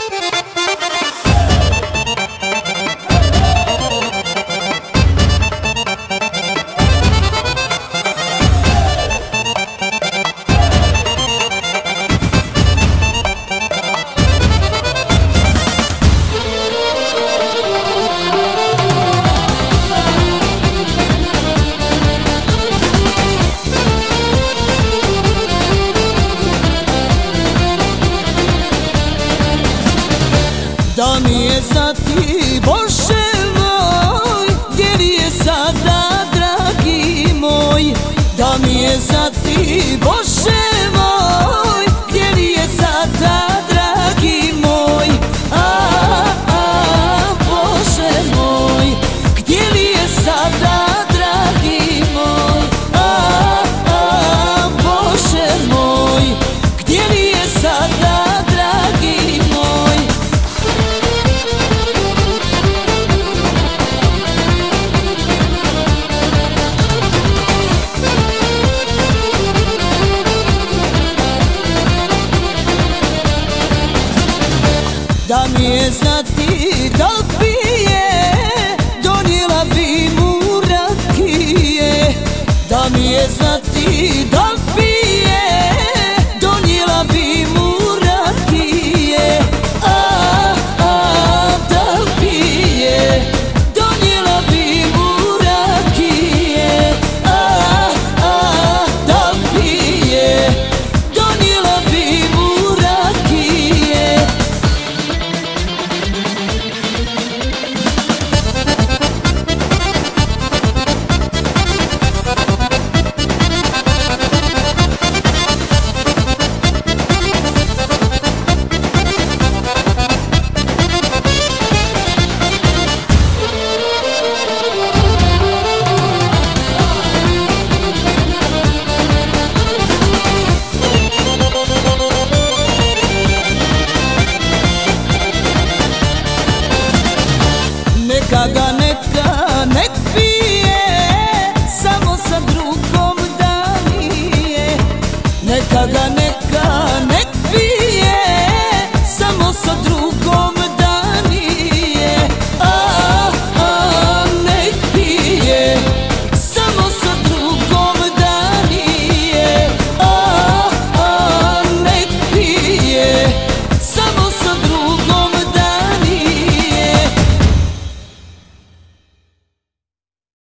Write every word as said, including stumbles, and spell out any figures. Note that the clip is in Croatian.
Da mi je znati, Bože moj, gdje li je sada, dragi moj? Da mi je znati, Bože moj, gdje li je sada, dragi moj? A, a, Bože moj, gdje li je sada, dragi moj? A, a, Bože moj, gdje li je sada, dragi moj? Da mi je znati, da li pije, donijela bi mu rakije. Da mi je znati, da li pije, donijela bi mu rakije. A, a, da li pije, donijela bi mu rakije. A, a, da li pije, donijela bi mu rakije. Neka ga, neka, nek pije, samo sa drugom da nije. Neka ga